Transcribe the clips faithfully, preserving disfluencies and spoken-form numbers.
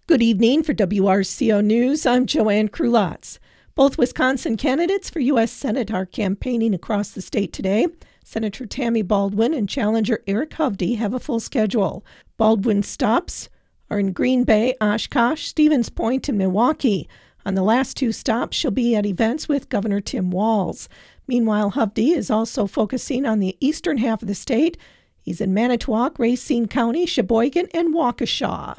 Good evening. For W R C O News, I'm Joanne Krulotz. Both Wisconsin candidates for U S Senate are campaigning across the state today. Senator Tammy Baldwin and challenger Eric Hovde have a full schedule. Baldwin's stops are in Green Bay, Oshkosh, Stevens Point, and Milwaukee. On the last two stops, she'll be at events with Governor Tim Walz. Meanwhile, Hovde is also focusing on the eastern half of the state. He's in Manitowoc, Racine County, Sheboygan, and Waukesha.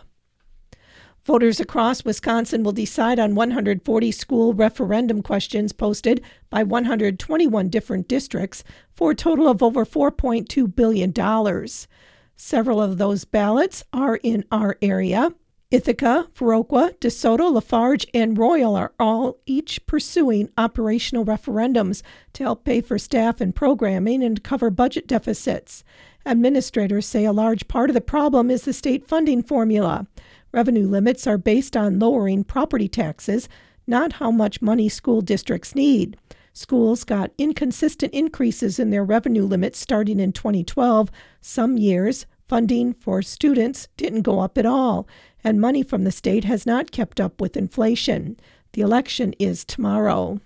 Voters across Wisconsin will decide on one hundred forty school referendum questions posted by one hundred twenty-one different districts for a total of over four point two billion dollars. Several of those ballots are in our area. Ithaca, Viroqua, DeSoto, Lafarge, and Royal are all each pursuing operational referendums to help pay for staff and programming and cover budget deficits. Administrators say a large part of the problem is the state funding formula. Revenue limits are based on lowering property taxes, not how much money school districts need. Schools got inconsistent increases in their revenue limits starting in twenty twelve. Some years, funding for students didn't go up at all, and money from the state has not kept up with inflation. The election is tomorrow.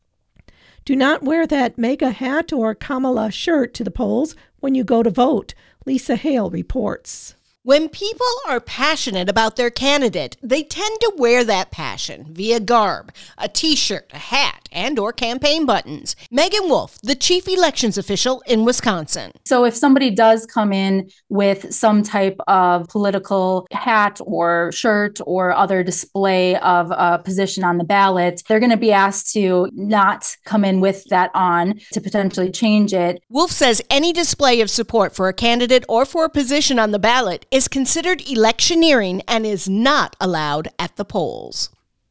Do not wear that MAGA hat or Kamala shirt to the polls when you go to vote. Lisa Hale reports. When people are passionate about their candidate, they tend to wear that passion via garb, a t-shirt, a hat, and or campaign buttons. Megan Wolf, the chief elections official in Wisconsin. So if somebody does come in with some type of political hat or shirt or other display of a position on the ballot, they're going to be asked to not come in with that on, to potentially change it. Wolf says any display of support for a candidate or for a position on the ballot is considered electioneering and is not allowed at the polls.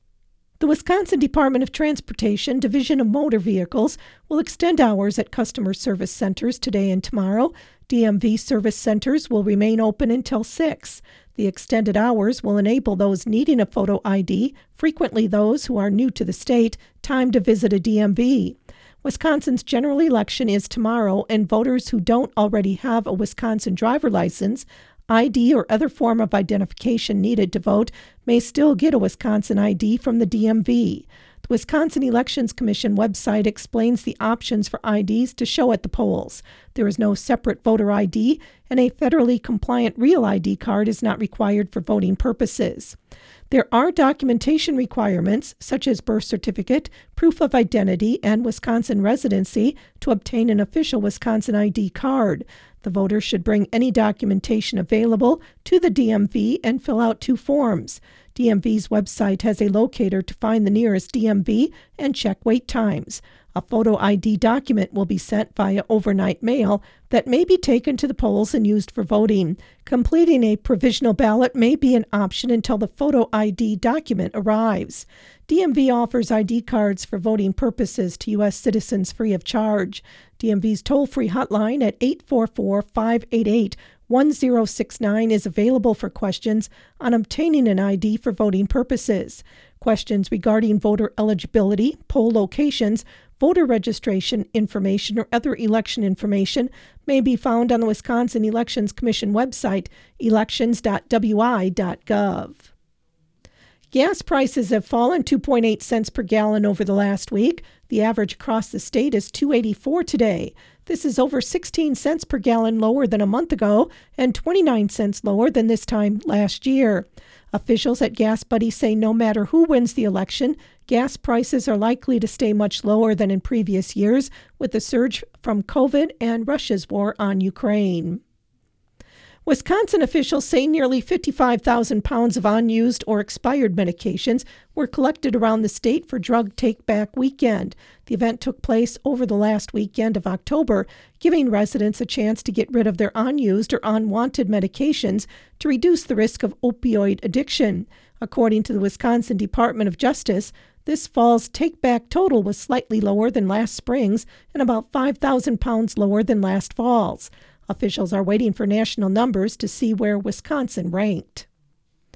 The Wisconsin Department of Transportation Division of Motor Vehicles will extend hours at customer service centers today and tomorrow. D M V service centers will remain open until six. The extended hours will enable those needing a photo I D, frequently those who are new to the state, time to visit a D M V. Wisconsin's general election is tomorrow, and voters who don't already have a Wisconsin driver license, I D, or other form of identification needed to vote may still get a Wisconsin I D from the D M V. The Wisconsin Elections Commission website explains the options for I Ds to show at the polls. There is no separate voter I D, and a federally compliant real I D card is not required for voting purposes. There are documentation requirements, such as birth certificate, proof of identity, and Wisconsin residency, to obtain an official Wisconsin I D card. The voter should bring any documentation available to the D M V and fill out two forms. D M V's website has a locator to find the nearest D M V and check wait times. A photo I D document will be sent via overnight mail that may be taken to the polls and used for voting. Completing a provisional ballot may be an option until the photo I D document arrives. D M V offers I D cards for voting purposes to U S citizens free of charge. D M V's toll-free hotline at eight four four, five eight eight, one zero six nine is available for questions on obtaining an I D for voting purposes. Questions regarding voter eligibility, poll locations, voter registration information, or other election information may be found on the Wisconsin Elections Commission website, elections dot w i dot gov. Gas prices have fallen two point eight cents per gallon over the last week. The average across the state is two dollars and eighty-four cents today. This is over sixteen cents per gallon lower than a month ago and twenty-nine cents lower than this time last year. Officials at Gas Buddy say no matter who wins the election, gas prices are likely to stay much lower than in previous years, with the surge from COVID and Russia's war on Ukraine. Wisconsin officials say nearly fifty-five thousand pounds of unused or expired medications were collected around the state for Drug Take-Back Weekend. The event took place over the last weekend of October, giving residents a chance to get rid of their unused or unwanted medications to reduce the risk of opioid addiction. According to the Wisconsin Department of Justice, this fall's take-back total was slightly lower than last spring's and about five thousand pounds lower than last fall's. Officials are waiting for national numbers to see where Wisconsin ranked.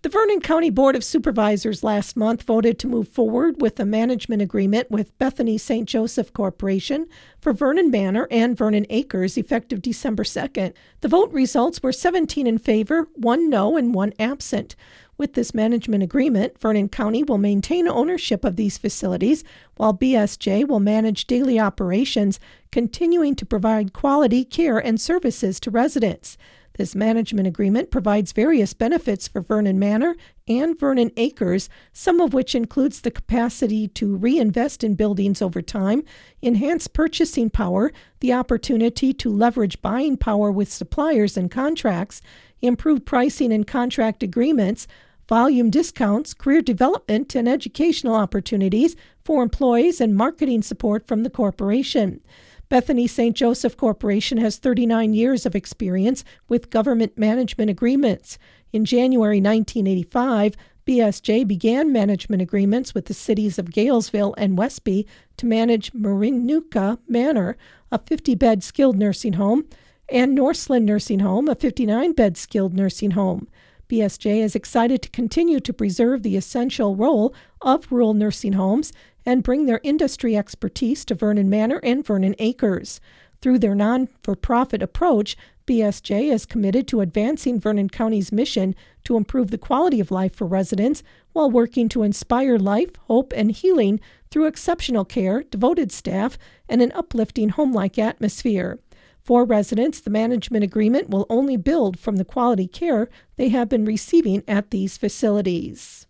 The Vernon County Board of Supervisors last month voted to move forward with a management agreement with Bethany Saint Joseph Corporation for Vernon Manor and Vernon Acres effective December second. The vote results were seventeen in favor, one no, and one absent. With this management agreement, Vernon County will maintain ownership of these facilities, while B S J will manage daily operations, continuing to provide quality care and services to residents. This management agreement provides various benefits for Vernon Manor and Vernon Acres, some of which includes the capacity to reinvest in buildings over time, enhance purchasing power, the opportunity to leverage buying power with suppliers and contracts, improve pricing and contract agreements, volume discounts, career development, and educational opportunities for employees and marketing support from the corporation. Bethany Saint Joseph Corporation has thirty-nine years of experience with government management agreements. In January nineteen eighty-five, B S J began management agreements with the cities of Galesville and Westby to manage Marinuka Manor, a fifty-bed skilled nursing home, and Northland Nursing Home, a fifty-nine-bed skilled nursing home. B S J is excited to continue to preserve the essential role of rural nursing homes and bring their industry expertise to Vernon Manor and Vernon Acres. Through their non-for-profit approach, B S J is committed to advancing Vernon County's mission to improve the quality of life for residents while working to inspire life, hope, and healing through exceptional care, devoted staff, and an uplifting home-like atmosphere. For residents, the management agreement will only build from the quality care they have been receiving at these facilities.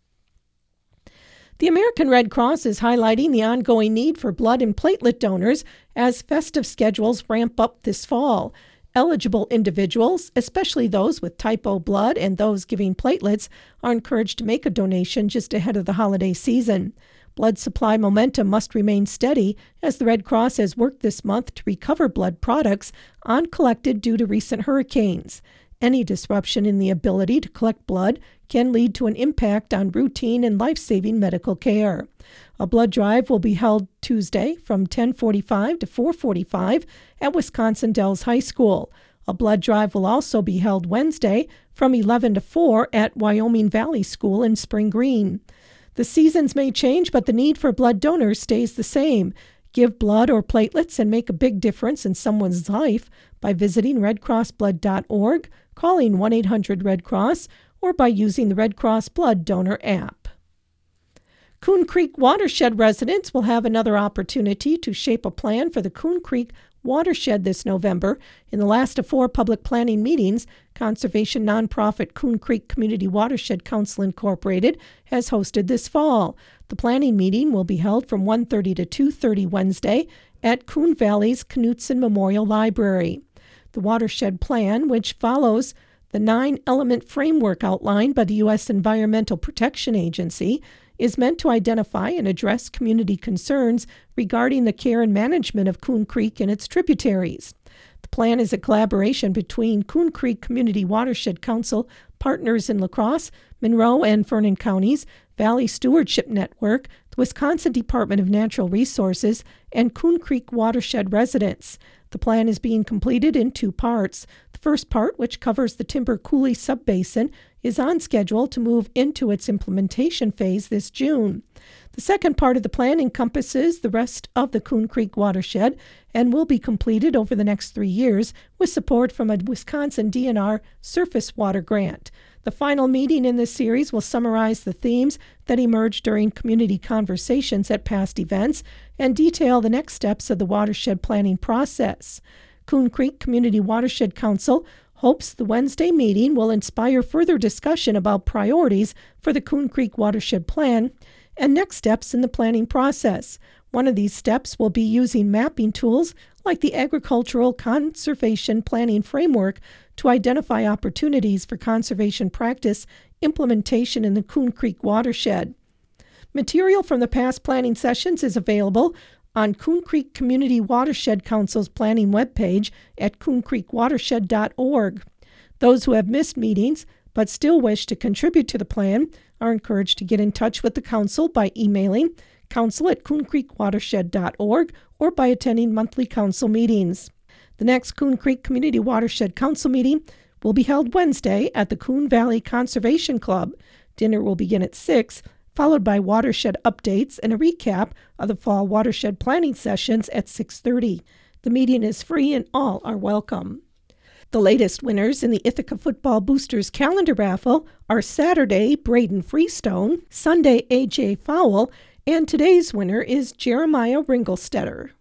The American Red Cross is highlighting the ongoing need for blood and platelet donors as festive schedules ramp up this fall. Eligible individuals, especially those with type O blood and those giving platelets, are encouraged to make a donation just ahead of the holiday season. Blood supply momentum must remain steady as the Red Cross has worked this month to recover blood products uncollected due to recent hurricanes. Any disruption in the ability to collect blood can lead to an impact on routine and life-saving medical care. A blood drive will be held Tuesday from ten forty-five to four forty-five at Wisconsin Dells High School. A blood drive will also be held Wednesday from eleven to four at Wyoming Valley School in Spring Green. The seasons may change, but the need for blood donors stays the same. Give blood or platelets and make a big difference in someone's life by visiting red cross blood dot org, calling one eight hundred red cross, or by using the Red Cross Blood Donor app. Coon Creek watershed residents will have another opportunity to shape a plan for the Coon Creek watershed this November. In the last of four public planning meetings, conservation nonprofit Coon Creek Community Watershed Council Incorporated has hosted this fall. The planning meeting will be held from one thirty to two thirty Wednesday at Coon Valley's Knutson Memorial Library. The watershed plan, which follows the nine-element framework outlined by the U S Environmental Protection Agency, is meant to identify and address community concerns regarding the care and management of Coon Creek and its tributaries. The plan is a collaboration between Coon Creek Community Watershed Council partners in La Crosse, Monroe, and Vernon counties, Valley Stewardship Network, the Wisconsin Department of Natural Resources, and Coon Creek watershed residents. The plan is being completed in two parts. The first part, which covers the Timber Coulee Subbasin, is on schedule to move into its implementation phase this June. The second part of the plan encompasses the rest of the Coon Creek watershed and will be completed over the next three years with support from a Wisconsin D N R surface water grant. The final meeting in this series will summarize the themes that emerged during community conversations at past events and detail the next steps of the watershed planning process. Coon Creek Community Watershed Council hopes the Wednesday meeting will inspire further discussion about priorities for the Coon Creek Watershed Plan and next steps in the planning process. One of these steps will be using mapping tools like the Agricultural Conservation Planning Framework to identify opportunities for conservation practice implementation in the Coon Creek watershed. Material from the past planning sessions is available on Coon Creek Community Watershed Council's planning webpage at coon creek watershed dot org. Those who have missed meetings but still wish to contribute to the plan are encouraged to get in touch with the council by emailing council at coon creek watershed dot org or by attending monthly council meetings. The next Coon Creek Community Watershed Council meeting will be held Wednesday at the Coon Valley Conservation Club. Dinner will begin at six, followed by watershed updates and a recap of the fall watershed planning sessions at six thirty. The meeting is free and all are welcome. The latest winners in the Ithaca Football Boosters calendar raffle are Saturday, Braden Freestone, Sunday, A J Fowle, and today's winner is Jeremiah Ringelstetter.